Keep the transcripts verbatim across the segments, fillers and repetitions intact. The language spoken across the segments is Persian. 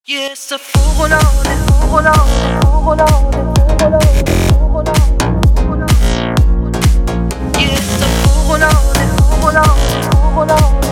یه حس فوق‌العاده فوق‌العاده فوق‌العاده فوق‌العاده فوق‌العاده یه حس فوق‌العاده فوق‌العاده فوق‌العاده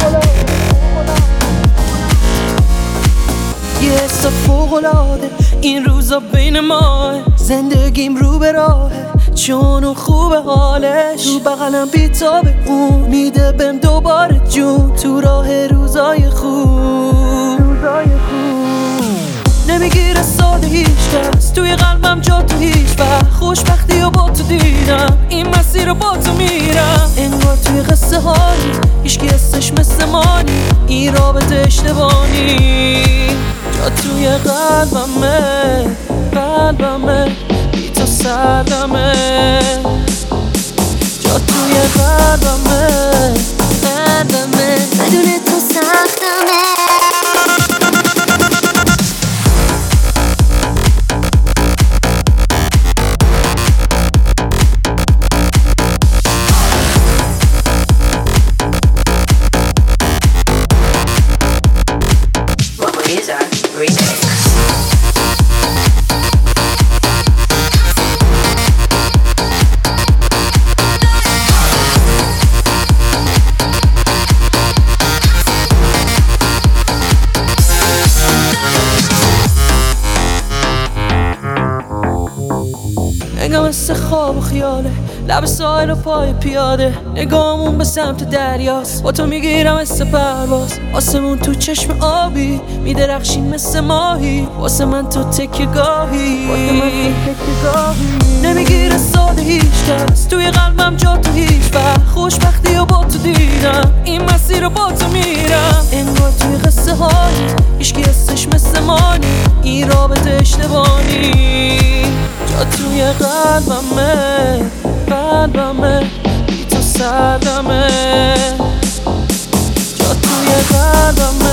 یه حس فوق‌العاده این روزا بین ماه زندگیم رو به راهه چون و خوب حالش تو بغلم بیتابه اون میده بهم دوباره جون تو راه روزای خوب روزای خوب نمیگیره ساده هیچ کس توی قلبم جا تو هیچ وقت خوشبختی و با تو دیدم این مسیر رو با تو میرم انگار توی قصه هایی هیچکی حسش مثل مانی این رابطه اشتباهی جا توی قلبمه قلبمه بی تو سردمه جا توی قلبمه قلبمه بدون تو سختمه نگاه مثل خواب و خیاله لب ساحل و پای پیاده نگاهمون به سمت دریاست با تو میگیرم مثل پرواز آسمون تو چشم آبی میدرخشیم مثل ماهی واسه من تو تکیه گاهی واسه من تو تکیه گاهی نمیگیره ساده هیچ کس توی قلبم جا تو هیچ وقت خوشبختی و با تو دیدم این مسیر رو با تو میرم انگار توی قصه هایی هیچکی حسش مثل مانی این رابطه اشتباهی جا توی قلبمه قلبمه بی تو سردمه جا توی قلبمه